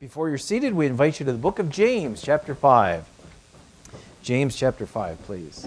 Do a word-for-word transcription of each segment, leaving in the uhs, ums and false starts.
Before you're seated, we invite you to the book of James, chapter five. James, chapter five, please.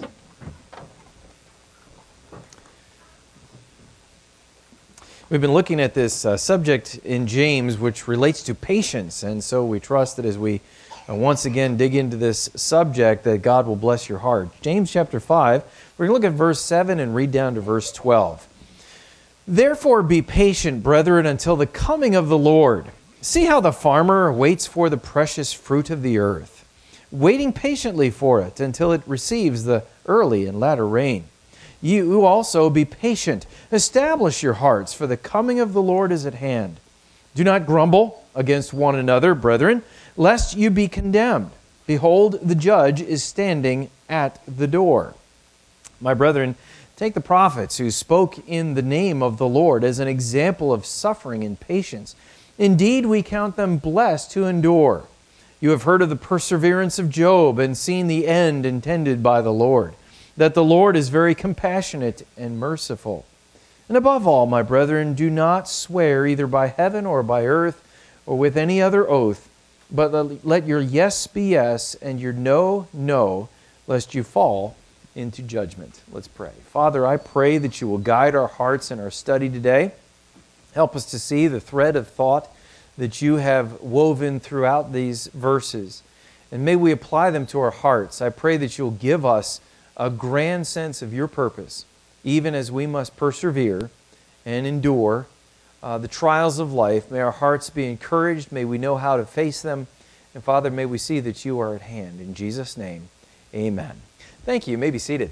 We've been looking at this uh, subject in James, which relates to patience, and so we trust that as we uh, once again dig into this subject, that God will bless your heart. James, chapter five, we're going to look at verse seven and read down to verse twelve. Therefore be patient, brethren, until the coming of the Lord. See how the farmer waits for the precious fruit of the earth, waiting patiently for it until it receives the early and latter rain. You also be patient. Establish your hearts, for the coming of the Lord is at hand. Do not grumble against one another, brethren, lest you be condemned. Behold, the judge is standing at the door. My brethren, take the prophets who spoke in the name of the Lord as an example of suffering and patience. Indeed, we count them blessed who endure. You have heard of the perseverance of Job and seen the end intended by the Lord, that the Lord is very compassionate and merciful. And above all, my brethren, do not swear either by heaven or by earth or with any other oath, but let your yes be yes and your no, no, lest you fall into judgment. Let's pray. Father, I pray that you will guide our hearts in our study today. Help us to see the thread of thought that you have woven throughout these verses. And may we apply them to our hearts. I pray that you'll give us a grand sense of your purpose, even as we must persevere and endure uh, the trials of life. May our hearts be encouraged. May we know how to face them. And Father, may we see that you are at hand. In Jesus' name, amen. Thank you. You may be seated.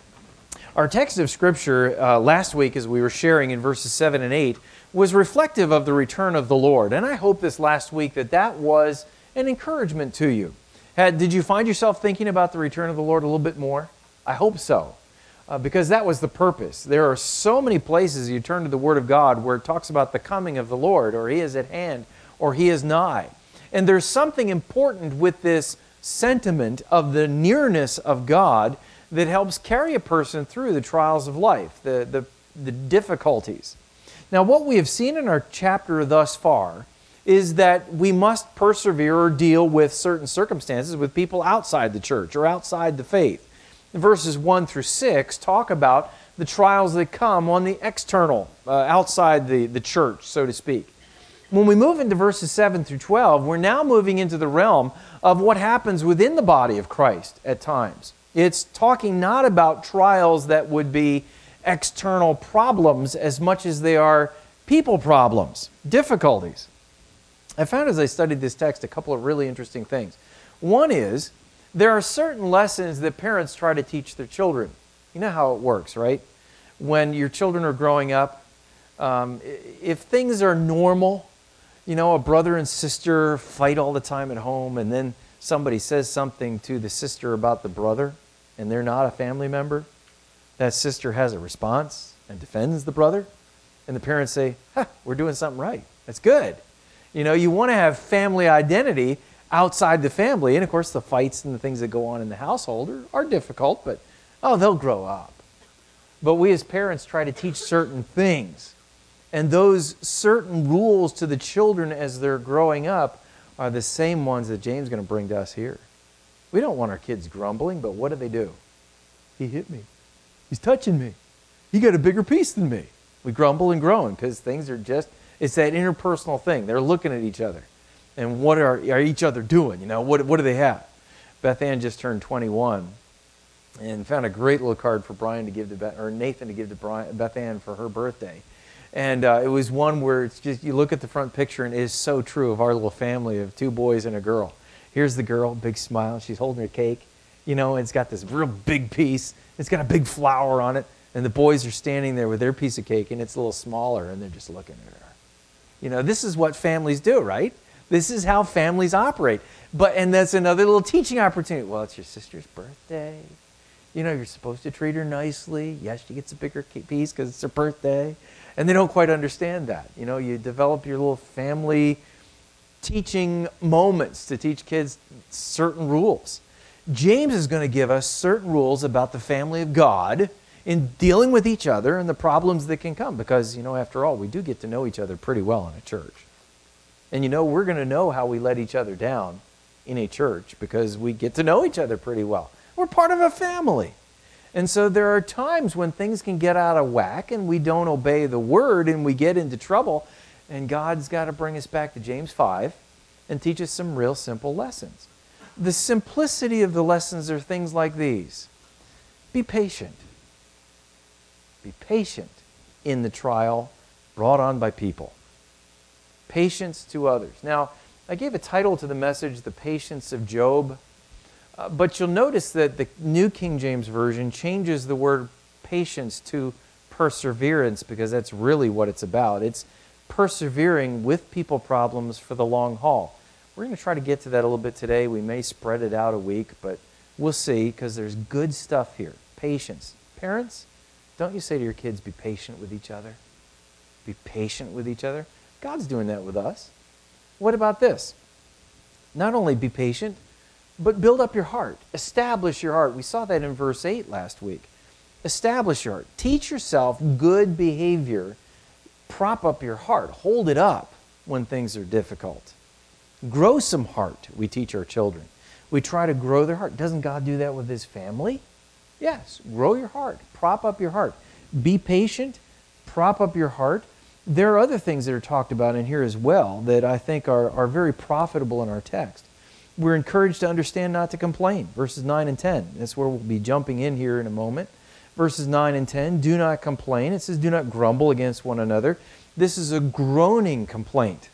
Our text of Scripture uh, last week, as we were sharing in verses seven and eight, was reflective of the return of the Lord. And I hope this last week that that was an encouragement to you. Had, did you find yourself thinking about the return of the Lord a little bit more? I hope so, uh, because that was the purpose. There are so many places you turn to the Word of God where it talks about the coming of the Lord, or He is at hand, or He is nigh. And there's something important with this sentiment of the nearness of God that helps carry a person through the trials of life, the, the, the difficulties. Now, what we have seen in our chapter thus far is that we must persevere or deal with certain circumstances with people outside the church or outside the faith. Verses one through six talk about the trials that come on the external, uh, outside the, the church, so to speak. When we move into verses seven through twelve, we're now moving into the realm of what happens within the body of Christ at times. It's talking not about trials that would be external problems as much as they are people problems, difficulties. I found as I studied this text a couple of really interesting things. One is, there are certain lessons that parents try to teach their children. You know how it works, right? When your children are growing up, um, if things are normal, you know, a brother and sister fight all the time at home, and then somebody says something to the sister about the brother, and they're not a family member, that sister has a response and defends the brother, and the parents say, huh, we're doing something right. That's good. You know, you want to have family identity outside the family, and of course the fights and the things that go on in the household are, are difficult, but oh, they'll grow up. But we as parents try to teach certain things, and those certain rules to the children as they're growing up are the same ones that James is going to bring to us here. We don't want our kids grumbling, but what do they do? He hit me. He's touching me. He got a bigger piece than me. We grumble and groan because things are just, it's that interpersonal thing. They're looking at each other. And what are, are each other doing? You know, what, what do they have? Beth Ann just turned twenty-one and found a great little card for Brian to give to Beth, or Nathan to give to Brian, Beth Ann for her birthday. And uh, it was one where it's just, you look at the front picture and it is so true of our little family of two boys and a girl. Here's the girl, big smile. She's holding her cake. You know, and it's got this real big piece. It's got a big flower on it. And the boys are standing there with their piece of cake, and it's a little smaller, and they're just looking at her. You know, this is what families do, right? This is how families operate. But and that's another little teaching opportunity. Well, it's your sister's birthday. You know, you're supposed to treat her nicely. Yes, she gets a bigger piece because it's her birthday. And they don't quite understand that. You know, you develop your little family teaching moments to teach kids certain rules. James is going to give us certain rules about the family of God in dealing with each other and the problems that can come. Because, you know, after all, we do get to know each other pretty well in a church. And you know, we're going to know how we let each other down in a church because we get to know each other pretty well. We're part of a family. And so there are times when things can get out of whack and we don't obey the word and we get into trouble. And God's got to bring us back to James five and teach us some real simple lessons. The simplicity of the lessons are things like these. Be patient. Be patient in the trial brought on by people. Patience to others. Now, I gave a title to the message, The Patience of Job. Uh, but you'll notice that the New King James Version changes the word patience to perseverance because that's really what it's about. It's persevering with people problems for the long haul. We're going to try to get to that a little bit today. We may spread it out a week, but we'll see because there's good stuff here. Patience. Parents, don't you say to your kids, be patient with each other? Be patient with each other. God's doing that with us. What about this? Not only be patient, but build up your heart. Establish your heart. We saw that in verse eight last week. Establish your heart. Teach yourself good behavior. Prop up your heart. Hold it up when things are difficult. Grow some heart, we teach our children. We try to grow their heart. Doesn't God do that with His family? Yes. Grow your heart. Prop up your heart. Be patient. Prop up your heart. There are other things that are talked about in here as well that I think are, are very profitable in our text. We're encouraged to understand not to complain. Verses nine and ten. That's where we'll be jumping in here in a moment. Verses nine and ten. Do not complain. It says, do not grumble against one another. This is a groaning complaint.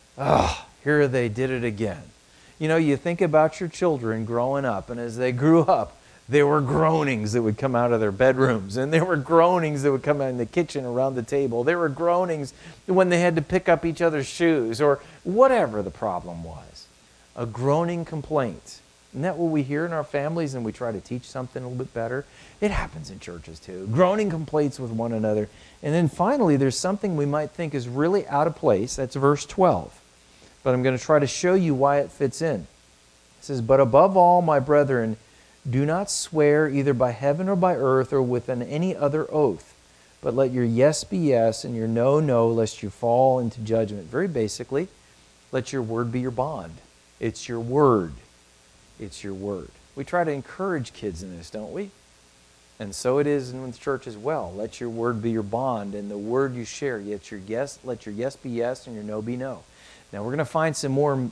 Ah, here they did it again. You know, you think about your children growing up, and as they grew up, there were groanings that would come out of their bedrooms, and there were groanings that would come out in the kitchen around the table. There were groanings when they had to pick up each other's shoes, or whatever the problem was. A groaning complaint. Isn't that what we hear in our families and we try to teach something a little bit better? It happens in churches too. Groaning complaints with one another. And then finally, there's something we might think is really out of place. That's verse twelve. But I'm going to try to show you why it fits in. It says, but above all, my brethren, do not swear either by heaven or by earth or with an any other oath, but let your yes be yes and your no, no, lest you fall into judgment. Very basically, let your word be your bond. It's your word. It's your word. We try to encourage kids in this, don't we? And so it is in the church as well. Let your word be your bond, and the word you share. Let your yes, let your yes be yes, and your no be no. Now we're going to find some more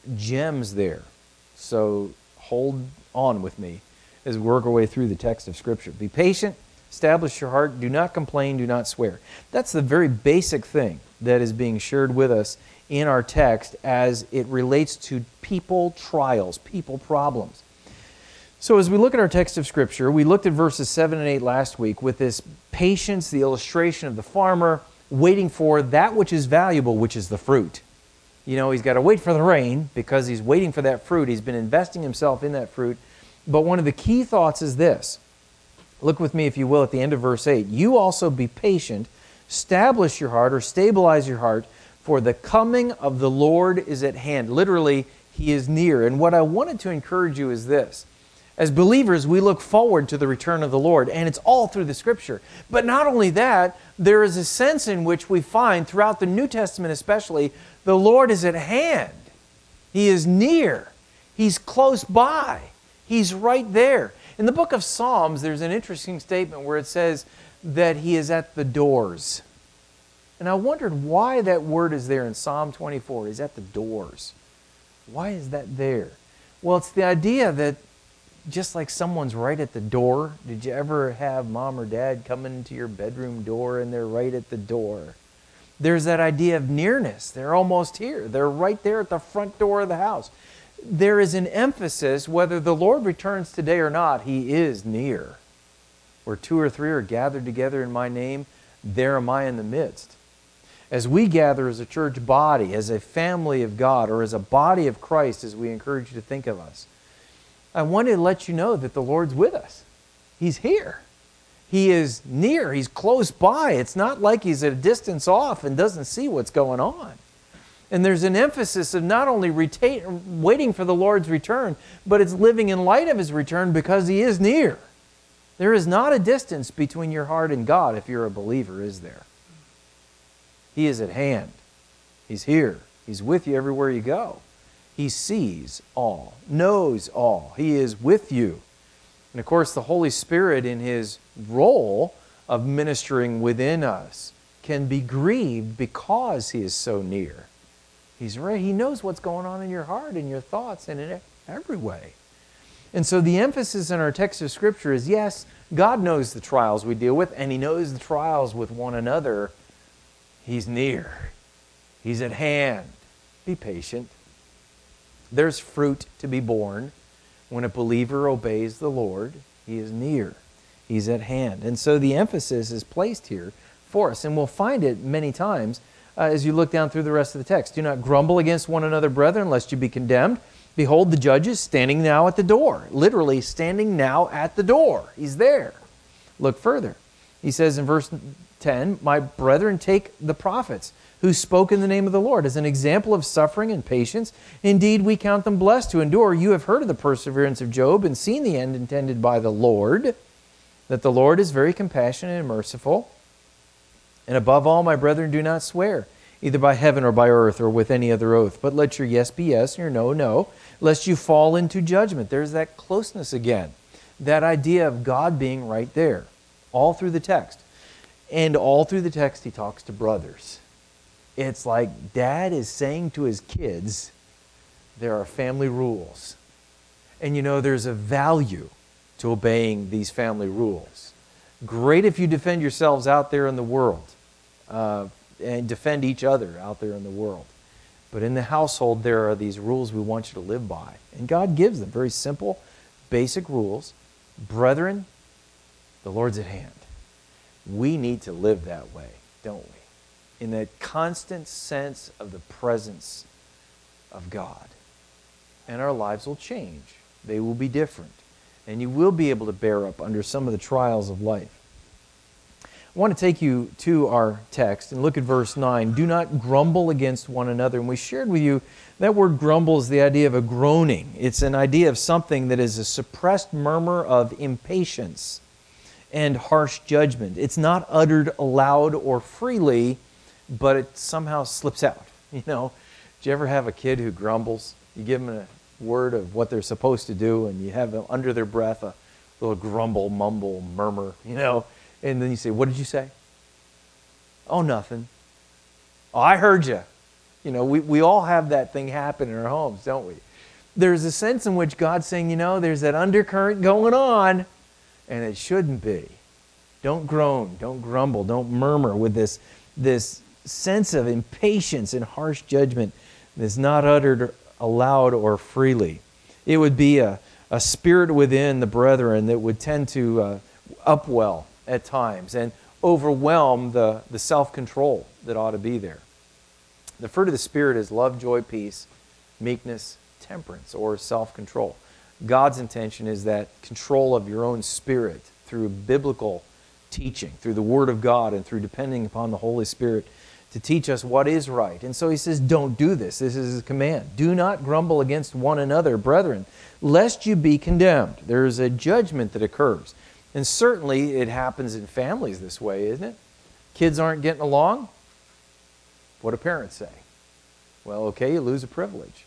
gems there. So hold on with me as we work our way through the text of Scripture. Be patient. Establish your heart. Do not complain. Do not swear. That's the very basic thing that is being shared with us in our text as it relates to people trials, people problems. So as we look at our text of Scripture, we looked at verses seven and eight last week with this patience, the illustration of the farmer waiting for that which is valuable, which is the fruit. You know, he's got to wait for the rain because he's waiting for that fruit. He's been investing himself in that fruit. But one of the key thoughts is this. Look with me, if you will, at the end of verse eight. You also be patient, establish your heart or stabilize your heart, for the coming of the Lord is at hand. Literally, He is near. And what I wanted to encourage you is this. As believers, we look forward to the return of the Lord, and it's all through the Scripture. But not only that, there is a sense in which we find, throughout the New Testament especially, the Lord is at hand. He is near. He's close by. He's right there. In the book of Psalms, there's an interesting statement where it says that He is at the doors. And I wondered why that word is there in Psalm twenty-four. He's at the doors. Why is that there? Well, it's the idea that just like someone's right at the door. Did you ever have mom or dad come into your bedroom door and they're right at the door? There's that idea of nearness. They're almost here. They're right there at the front door of the house. There is an emphasis, whether the Lord returns today or not, He is near. Where two or three are gathered together in my name, there am I in the midst. As we gather as a church body, as a family of God, or as a body of Christ, as we encourage you to think of us, I wanted to let you know that the Lord's with us. He's here. He is near. He's close by. It's not like He's at a distance off and doesn't see what's going on. And there's an emphasis of not only retain, waiting for the Lord's return, but it's living in light of His return because He is near. There is not a distance between your heart and God if you're a believer, is there? He is at hand. He's here. He's with you everywhere you go. He sees all, knows all. He is with you. And of course, the Holy Spirit, in His role of ministering within us, can be grieved because He is so near. He's right. He knows what's going on in your heart and your thoughts and in every way. And so the emphasis in our text of Scripture is, yes, God knows the trials we deal with, and He knows the trials with one another. He's near. He's at hand. Be patient. There's fruit to be borne when a believer obeys the Lord. He is near. He's at hand. And so the emphasis is placed here for us. And we'll find it many times uh, as you look down through the rest of the text. Do not grumble against one another, brethren, lest you be condemned. Behold, the judge is standing now at the door. Literally, standing now at the door. He's there. Look further. He says in verse ten, my brethren, take the prophets who spoke in the name of the Lord as an example of suffering and patience. Indeed, we count them blessed to endure. You have heard of the perseverance of Job and seen the end intended by the Lord, that the Lord is very compassionate and merciful. And above all, my brethren, do not swear, either by heaven or by earth or with any other oath, but let your yes be yes and your no, no, lest you fall into judgment. There's that closeness again, that idea of God being right there, all through the text. And all through the text, He talks to brothers. It's like Dad is saying to his kids, there are family rules. And you know, there's a value to obeying these family rules. Great if you defend yourselves out there in the world uh, and defend each other out there in the world. But in the household, there are these rules we want you to live by. And God gives them very simple, basic rules. Brethren, the Lord's at hand. We need to live that way, don't we? In that constant sense of the presence of God. And our lives will change. They will be different. And you will be able to bear up under some of the trials of life. I want to take you to our text and look at verse nine. Do not grumble against one another. And we shared with you that word grumble is the idea of a groaning. It's an idea of something that is a suppressed murmur of impatience and harsh judgment. It's not uttered aloud or freely, but it somehow slips out. You know, do you ever have a kid who grumbles? You give them a word of what they're supposed to do, and you have them under their breath a little grumble, mumble, murmur, you know, and then you say, what did you say? Oh, nothing. Oh, I heard you. You know, we, we all have that thing happen in our homes, don't we? There's a sense in which God's saying, you know, there's that undercurrent going on, and it shouldn't be. Don't groan, don't grumble, don't murmur with this, this sense of impatience and harsh judgment that's not uttered aloud or freely. It would be a, a spirit within the brethren that would tend to uh, upwell at times and overwhelm the, the self-control that ought to be there. The fruit of the Spirit is love, joy, peace, meekness, temperance, or self-control. God's intention is that control of your own spirit through biblical teaching, through the Word of God, and through depending upon the Holy Spirit to teach us what is right. And so He says, don't do this. This is His command. Do not grumble against one another, brethren, lest you be condemned. There is a judgment that occurs. And certainly it happens in families this way, isn't it? Kids aren't getting along. What do parents say? Well, okay, you lose a privilege.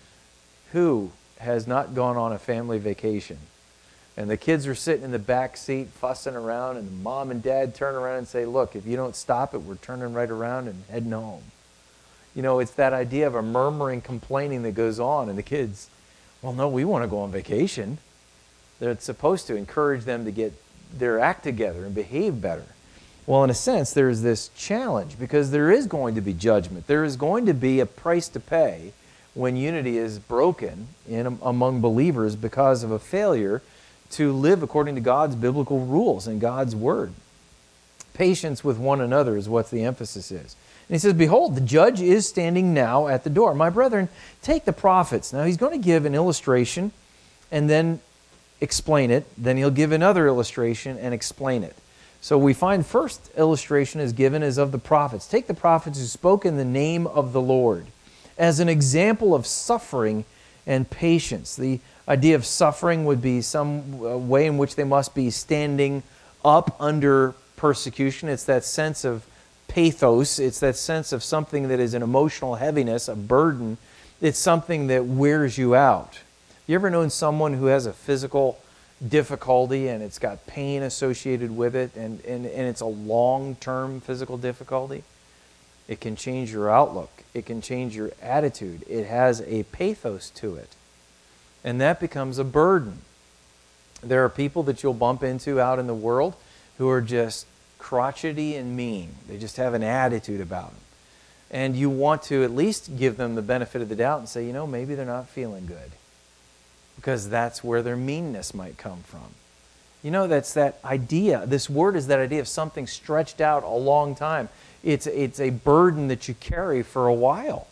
Who has not gone on a family vacation? And the kids are sitting in the back seat fussing around, and the mom and dad turn around and say, look, if you don't stop it, we're turning right around and heading home. You know, it's that idea of a murmuring, complaining that goes on, and the kids, well, no, we want to go on vacation. They're supposed to encourage them to get their act together and behave better. Well, in a sense, there's this challenge because there is going to be judgment. There is going to be a price to pay when unity is broken in, among believers because of a failure to live according to God's biblical rules and God's Word. Patience with one another is what the emphasis is. And he says, behold, the judge is standing now at the door. My brethren, take the prophets. Now he's going to give an illustration and then explain it. Then he'll give another illustration and explain it. So we find first illustration is given as of the prophets. Take the prophets who spoke in the name of the Lord as an example of suffering and patience. The idea of suffering would be some way in which they must be standing up under persecution. It's that sense of pathos. It's that sense of something that is an emotional heaviness, a burden. It's something that wears you out. You ever known someone who has a physical difficulty and it's got pain associated with it, and, and, and it's a long-term physical difficulty? It can change your outlook. It can change your attitude. It has a pathos to it. And that becomes a burden. There are people that you'll bump into out in the world who are just crotchety and mean. They just have an attitude about them. And you want to at least give them the benefit of the doubt and say, you know, maybe they're not feeling good. Because that's where their meanness might come from. You know, that's that idea. This word is that idea of something stretched out a long time. It's, it's a burden that you carry for a while.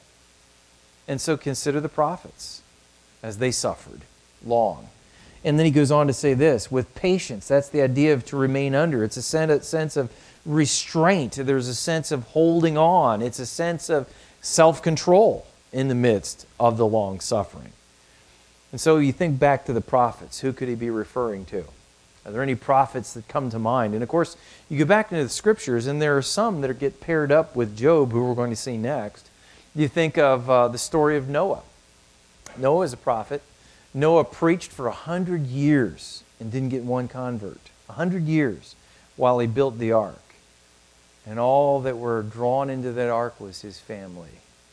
And so consider the prophets as they suffered long. And then he goes on to say this, with patience. That's the idea of to remain under. It's a sense of restraint. There's a sense of holding on. It's a sense of self-control in the midst of the long suffering. And so you think back to the prophets. Who could he be referring to? Are there any prophets that come to mind? And of course, you go back into the scriptures, and there are some that get paired up with Job, who we're going to see next. You think of uh, the story of Noah. Noah is a prophet. Noah preached for a hundred years and didn't get one convert. A hundred years while he built the ark. And all that were drawn into that ark was his family.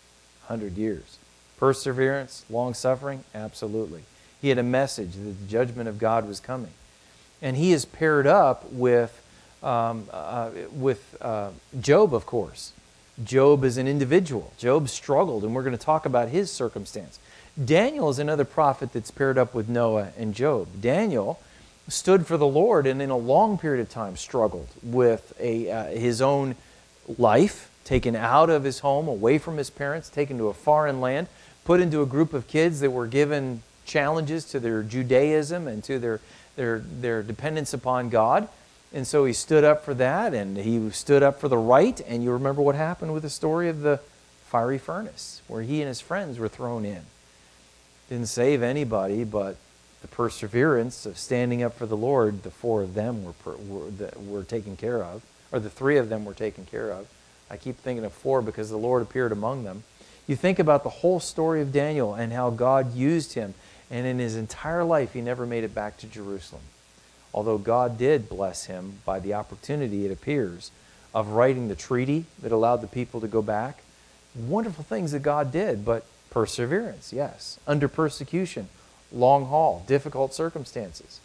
A hundred years. Perseverance, long-suffering, absolutely. He had a message that the judgment of God was coming. And he is paired up with, um, uh, with uh, Job, of course. Job is an individual. Job struggled, and we're going to talk about his circumstance. Daniel is another prophet that's paired up with Noah and Job. Daniel stood for the Lord and in a long period of time struggled with a, uh, his own life, taken out of his home, away from his parents, taken to a foreign land, put into a group of kids that were given challenges to their Judaism and to their, their, their dependence upon God. And so he stood up for that, and he stood up for the right. And you remember what happened with the story of the fiery furnace, where he and his friends were thrown in. Didn't save anybody, but the perseverance of standing up for the Lord, the four of them were, per, were, were taken care of, or the three of them were taken care of. I keep thinking of four because the Lord appeared among them. You think about the whole story of Daniel and how God used him, and in his entire life he never made it back to Jerusalem. Although God did bless him by the opportunity, it appears, of writing the treaty that allowed the people to go back. Wonderful things that God did, but perseverance, yes. Under persecution, long haul, difficult circumstances.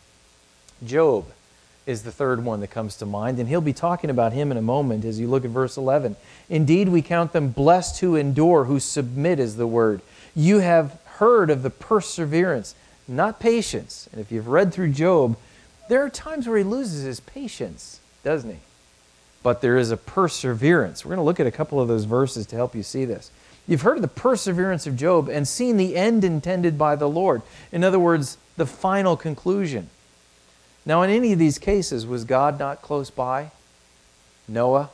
Job is the third one that comes to mind, and he'll be talking about him in a moment as you look at verse eleven. Indeed, we count them blessed who endure, who submit is the word. You have heard of the perseverance, not patience. And if you've read through Job, there are times where he loses his patience, doesn't he? But there is a perseverance. We're going to look at a couple of those verses to help you see this. You've heard of the perseverance of Job and seen the end intended by the Lord. In other words, the final conclusion. Now, in any of these cases, was God not close by? Noah,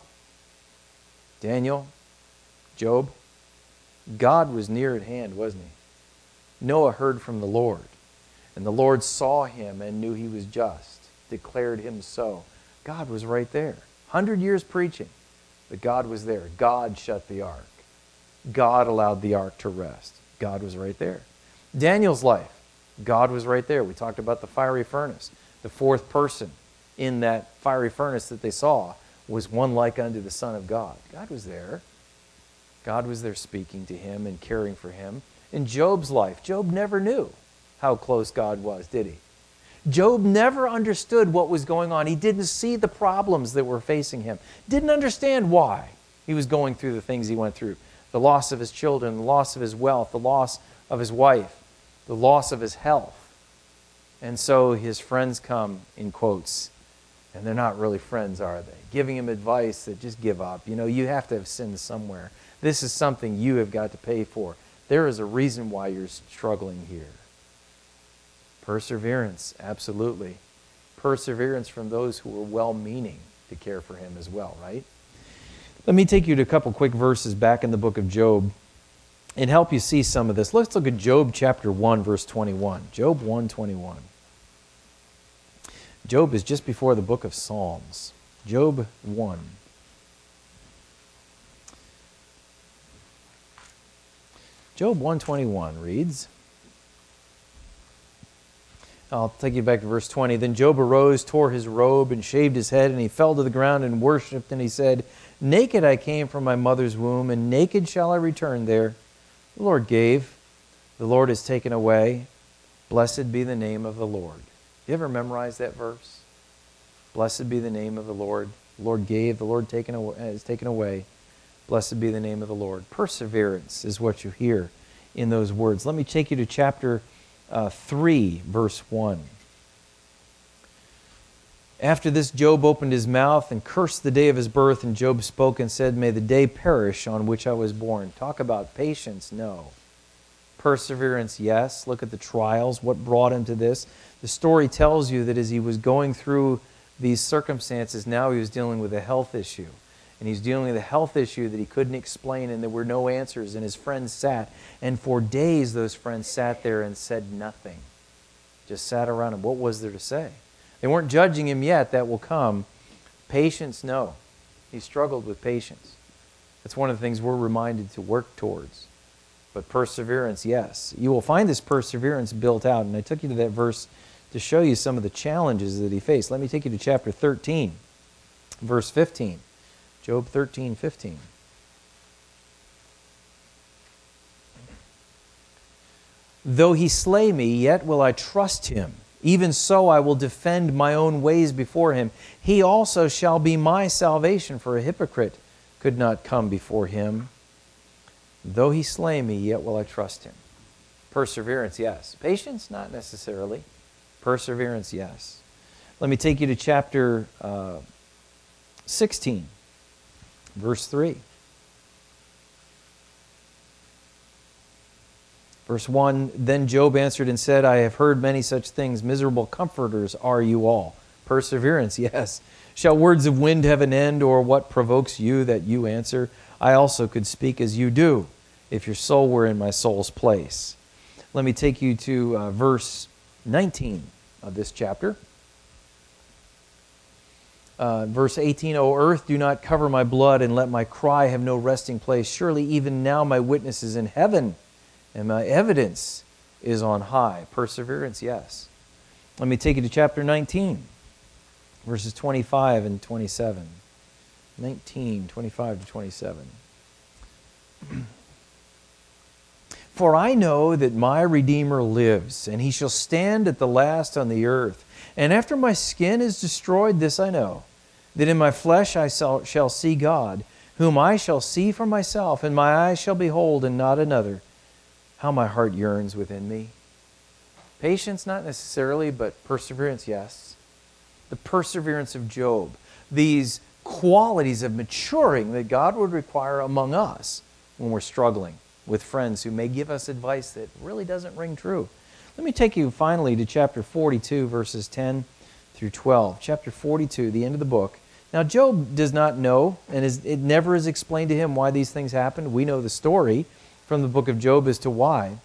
Daniel, Job? God was near at hand, wasn't he? Noah heard from the Lord, and the Lord saw him and knew he was just, declared him so. God was right there. Hundred years preaching, but God was there. God shut the ark. God allowed the ark to rest. God was right there. Daniel's life, God was right there. We talked about the fiery furnace. The fourth person in that fiery furnace that they saw was one like unto the Son of God. God was there. God was there speaking to him and caring for him. In Job's life, Job never knew how close God was, did he? Job never understood what was going on. He didn't see the problems that were facing him. Didn't understand why he was going through the things he went through. The loss of his children, the loss of his wealth, the loss of his wife, the loss of his health. And so his friends come, in quotes, and they're not really friends, are they? Giving him advice that just give up. You know, you have to have sinned somewhere. This is something you have got to pay for. There is a reason why you're struggling here. Perseverance, absolutely. Perseverance from those who were well-meaning to care for him as well, right? Let me take you to a couple quick verses back in the book of Job and help you see some of this. Let's look at Job chapter one, verse twenty-one. Job one twenty-one. Job is just before the book of Psalms. Job one. Job one twenty-one reads, I'll take you back to verse twenty. Then Job arose, tore his robe, and shaved his head, and he fell to the ground and worshipped, and he said, Naked I came from my mother's womb, and naked shall I return there. The Lord gave, the Lord has taken away. Blessed be the name of the Lord. You ever memorize that verse? Blessed be the name of the Lord. The Lord gave, the Lord taken away, has taken away. Blessed be the name of the Lord. Perseverance is what you hear in those words. Let me take you to chapter uh, three, verse one. After this, Job opened his mouth and cursed the day of his birth, and Job spoke and said, May the day perish on which I was born. Talk about patience, no. Perseverance, yes. Look at the trials, what brought him to this. The story tells you that as he was going through these circumstances, now he was dealing with a health issue. And he's dealing with a health issue that he couldn't explain, and there were no answers. And his friends sat, and for days those friends sat there and said nothing. Just sat around him. What was there to say? They weren't judging him yet. That will come. Patience, no. He struggled with patience. That's one of the things we're reminded to work towards. But perseverance, yes. You will find this perseverance built out. And I took you to that verse to show you some of the challenges that he faced. Let me take you to chapter thirteen, verse fifteen. Job thirteen, fifteen. Though he slay me, yet will I trust him. Even so I will defend my own ways before him. He also shall be my salvation, for a hypocrite could not come before him. Though he slay me, yet will I trust him. Perseverance, yes. Patience, not necessarily. Perseverance, yes. Let me take you to chapter uh, sixteen, verse three. Verse one, Then Job answered and said, I have heard many such things. Miserable comforters are you all. Perseverance, yes. Shall words of wind have an end, or what provokes you that you answer? I also could speak as you do, if your soul were in my soul's place. Let me take you to uh, verse nineteen of this chapter. Uh, verse eighteen, O earth, do not cover my blood, and let my cry have no resting place. Surely even now my witness is in heaven, and my evidence is on high. Perseverance, yes. Let me take you to chapter nineteen, verses twenty-five and twenty-seven. nineteen, twenty-five to twenty-seven. For I know that my Redeemer lives, and he shall stand at the last on the earth. And after my skin is destroyed, this I know, that in my flesh I shall see God, whom I shall see for myself, and my eyes shall behold, and not another. How my heart yearns within me. Patience, not necessarily, but perseverance, yes. The perseverance of Job. These qualities of maturing that God would require among us when we're struggling with friends who may give us advice that really doesn't ring true. Let me take you finally to chapter forty-two, verses ten through twelve. Chapter forty-two, the end of the book. Now, Job does not know, and is, it never is explained to him why these things happened. We know the story from the book of Job as to why.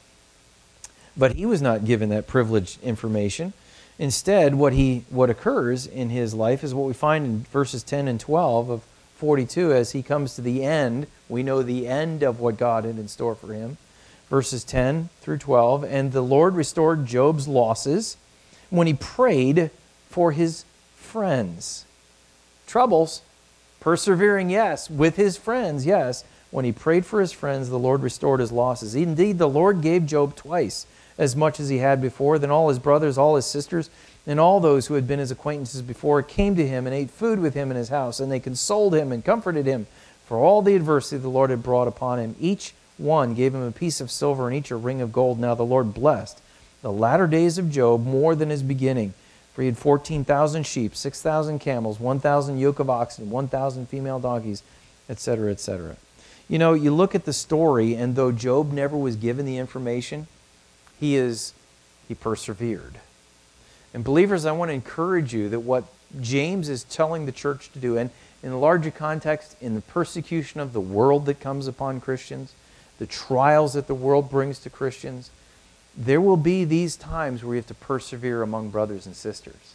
But he was not given that privileged information. Instead, what he what occurs in his life is what we find in verses ten and twelve of forty-two as he comes to the end. We know the end of what God had in store for him. Verses ten through twelve, and the Lord restored Job's losses when he prayed for his friends. Troubles, persevering, yes, with his friends, yes. When he prayed for his friends, the Lord restored his losses. Indeed, the Lord gave Job twice as much as he had before. Then all his brothers, all his sisters, and all those who had been his acquaintances before came to him and ate food with him in his house, and they consoled him and comforted him for all the adversity the Lord had brought upon him. Each one gave him a piece of silver and each a ring of gold. Now the Lord blessed the latter days of Job more than his beginning, for he had fourteen thousand sheep, six thousand camels, one thousand yoke of oxen, one thousand female donkeys, et cetera, et cetera. You know, you look at the story, and though Job never was given the information, he is he persevered. And believers, I want to encourage you that what James is telling the church to do, and in the larger context, in the persecution of the world that comes upon Christians, the trials that the world brings to Christians, there will be these times where you have to persevere among brothers and sisters.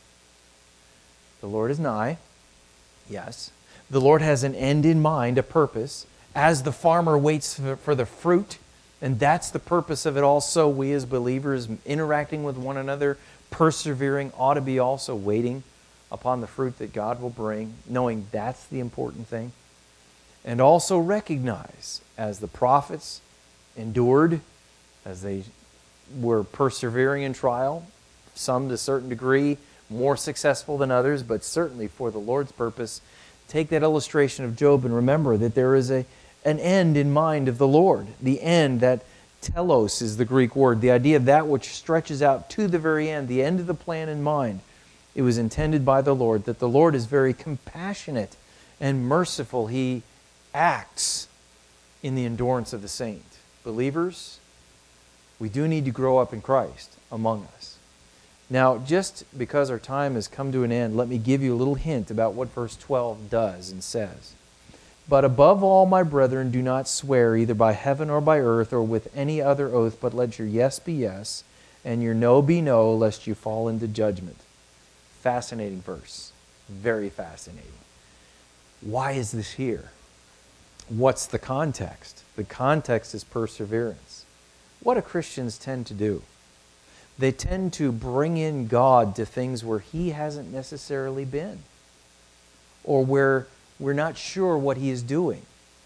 The Lord is nigh, yes. The Lord has an end in mind, a purpose. As the farmer waits for the fruit And that's the purpose of it also. We as believers interacting with one another, persevering, ought to be also waiting upon the fruit that God will bring, knowing that's the important thing. And also recognize, as the prophets endured, as they were persevering in trial, some to a certain degree more successful than others, but certainly for the Lord's purpose, take that illustration of Job and remember that there is a, an end in mind of the Lord. The end, that telos is the Greek word, the idea of that which stretches out to the very end, the end of the plan in mind. It was intended by the Lord, that the Lord is very compassionate and merciful. He acts in the endurance of the saint. Believers, we do need to grow up in Christ among us. Now, just because our time has come to an end, let me give you a little hint about what verse twelve does and says. But above all, my brethren, do not swear either by heaven or by earth or with any other oath, but let your yes be yes and your no be no, lest you fall into judgment. Fascinating verse. Very fascinating. Why is this here? What's the context? The context is perseverance. What do Christians tend to do? They tend to bring in God to things where He hasn't necessarily been, or where we're not sure what He is doing.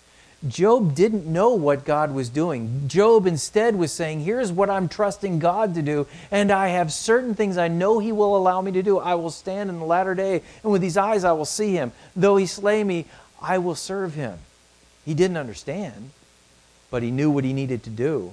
Job didn't know what God was doing. Job instead was saying, here's what I'm trusting God to do, and I have certain things I know He will allow me to do. I will stand in the latter day, and with these eyes I will see Him. Though He slay me, I will serve Him. He didn't understand, but he knew what he needed to do.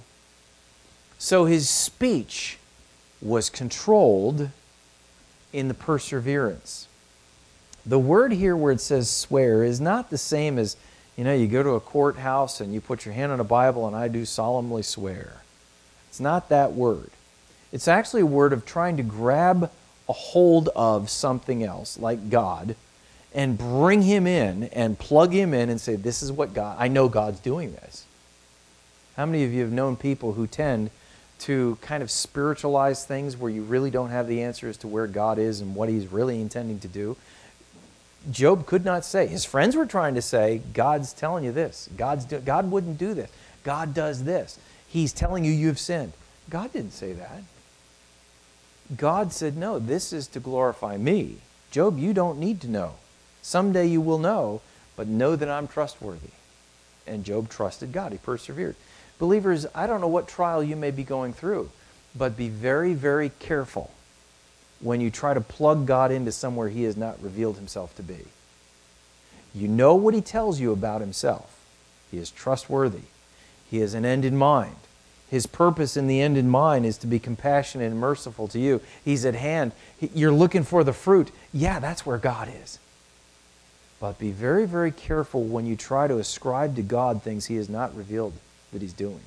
So his speech was controlled in the perseverance. The word here where it says swear is not the same as, you know, you go to a courthouse and you put your hand on a Bible and I do solemnly swear. It's not that word. It's actually a word of trying to grab a hold of something else, like God, and bring Him in and plug Him in and say, this is what God, I know God's doing this. How many of you have known people who tend to kind of spiritualize things where you really don't have the answer as to where God is and what He's really intending to do? Job could not say. His friends were trying to say, God's telling you this. God's do, God wouldn't do this. God does this. He's telling you you've sinned. God didn't say that. God said, no, this is to glorify me. Job, you don't need to know. Someday you will know, but know that I'm trustworthy. And Job trusted God. He persevered. Believers, I don't know what trial you may be going through, but be very, very careful when you try to plug God into somewhere He has not revealed Himself to be. You know what He tells you about Himself. He is trustworthy. He has an end in mind. His purpose in the end in mind is to be compassionate and merciful to you. He's at hand. You're looking for the fruit. Yeah, that's where God is. But be very, very careful when you try to ascribe to God things He has not revealed that He's doing.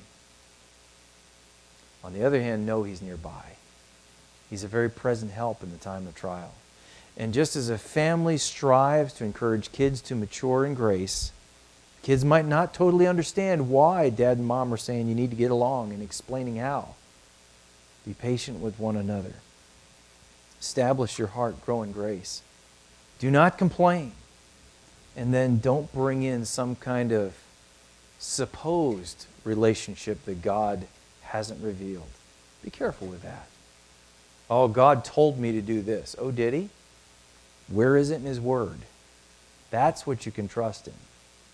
On the other hand, know He's nearby. He's a very present help in the time of trial. And just as a family strives to encourage kids to mature in grace, kids might not totally understand why Dad and Mom are saying you need to get along and explaining how. Be patient with one another. Establish your heart, grow in grace. Do not complain. And then don't bring in some kind of supposed relationship that God hasn't revealed. Be careful with that. Oh, God told me to do this. Oh, did He? Where is it in His Word? That's what you can trust in.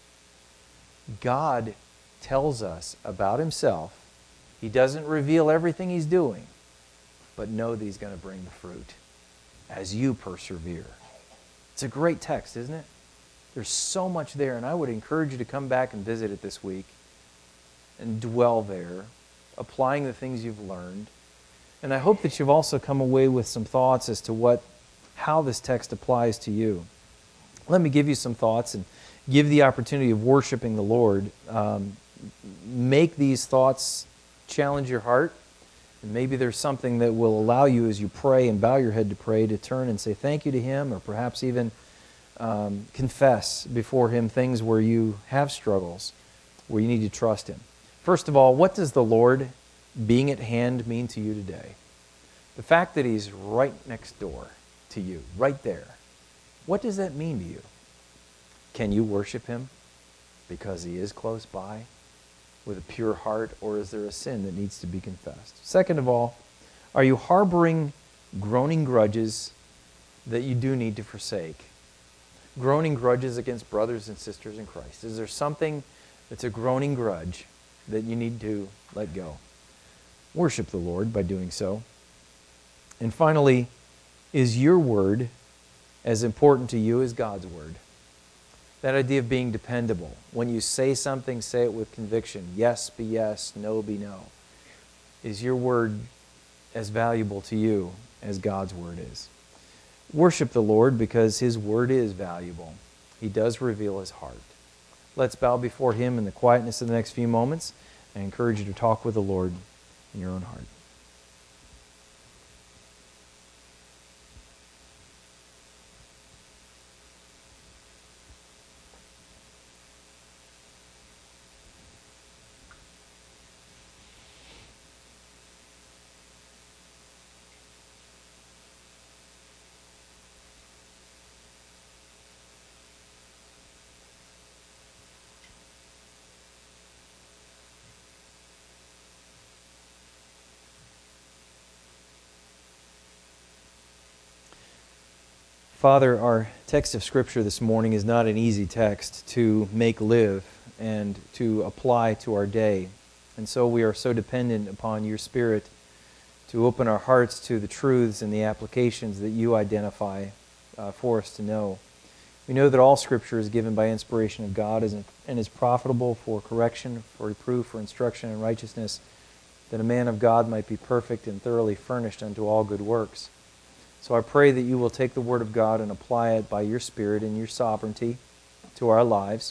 God tells us about Himself. He doesn't reveal everything He's doing, but know that He's going to bring the fruit as you persevere. It's a great text, isn't it? There's so much there, and I would encourage you to come back and visit it this week and dwell there, applying the things you've learned. And I hope that you've also come away with some thoughts as to what, how this text applies to you. Let me give you some thoughts and give the opportunity of worshiping the Lord. Um, make these thoughts challenge your heart. And maybe there's something that will allow you, as you pray and bow your head to pray, to turn and say thank you to Him, or perhaps even um, confess before Him things where you have struggles, where you need to trust Him. First of all, what does the Lord being at hand mean to you today? The fact that He's right next door to you, right there. What does that mean to you? Can you worship Him because He is close by? with a pure heart, or is there a sin that needs to be confessed? Second of all, are you harboring groaning grudges that you do need to forsake? Groaning grudges against brothers and sisters in Christ. Is there something that's a groaning grudge that you need to let go? Worship the Lord by doing so. And finally, is your word as important to you as God's word? That idea of being dependable. When you say something, say it with conviction. Yes be yes, no be no. Is your word as valuable to you as God's word is? Worship the Lord because His word is valuable. He does reveal His heart. Let's bow before Him in the quietness of the next few moments. I encourage you to talk with the Lord in your own heart. Father, our text of Scripture this morning is not an easy text to make live and to apply to our day. And so we are so dependent upon your Spirit to open our hearts to the truths and the applications that you identify uh, for us to know. We know that all Scripture is given by inspiration of God and is profitable for correction, for reproof, for instruction in righteousness, that a man of God might be perfect and thoroughly furnished unto all good works. So I pray that you will take the Word of God and apply it by your Spirit and your sovereignty to our lives.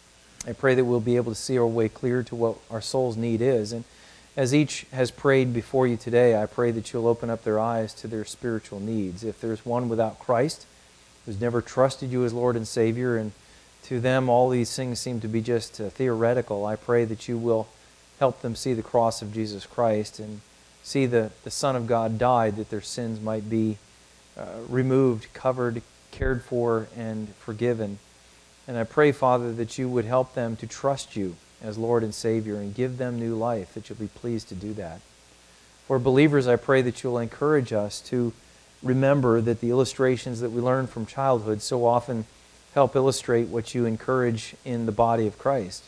I pray that we'll be able to see our way clear to what our soul's need is. And as each has prayed before you today, I pray that you'll open up their eyes to their spiritual needs. If there's one without Christ, who's never trusted you as Lord and Savior, and to them all these things seem to be just uh, theoretical, I pray that you will help them see the cross of Jesus Christ and see the, the Son of God died that their sins might be Uh, removed, covered, cared for, and forgiven. And I pray, Father, that you would help them to trust you as Lord and Savior and give them new life, that you'll be pleased to do that. For believers, I pray that you'll encourage us to remember that the illustrations that we learn from childhood so often help illustrate what you encourage in the body of Christ.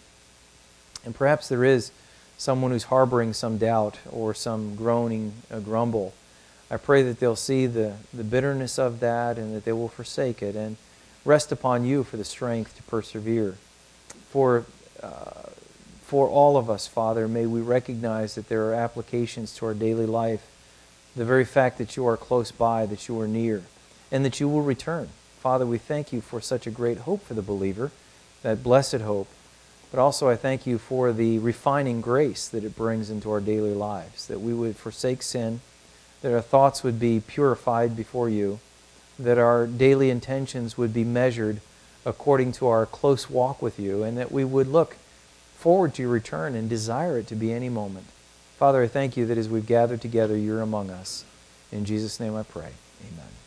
And perhaps there is someone who's harboring some doubt or some groaning, a grumble. I pray that they'll see the, the bitterness of that and that they will forsake it and rest upon you for the strength to persevere. For, uh, for all of us, Father, may we recognize that there are applications to our daily life. The very fact that you are close by, that you are near, and that you will return. Father, we thank you for such a great hope for the believer, that blessed hope. But also I thank you for the refining grace that it brings into our daily lives, that we would forsake sin, that our thoughts would be purified before you, that our daily intentions would be measured according to our close walk with you, and that we would look forward to your return and desire it to be any moment. Father, I thank you that as we've gathered together, you're among us. In Jesus' name I pray. Amen.